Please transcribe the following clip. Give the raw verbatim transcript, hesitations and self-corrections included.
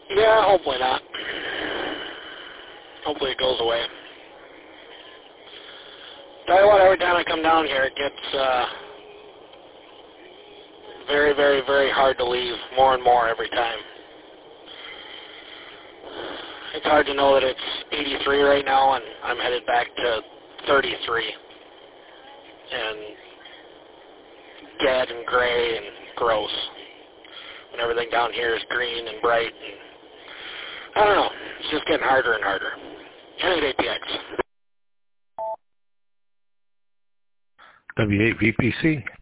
Yeah, hopefully not. Hopefully it goes away. Tell you what, every time I come down here, it gets uh, very, very, very hard to leave. More and more every time. It's hard to know that it's eighty-three right now, and I'm headed back to thirty-three. And dead and gray and gross. And everything down here is green and bright. And I don't know. It's just getting harder and harder. N eight A P X. W eight V P C.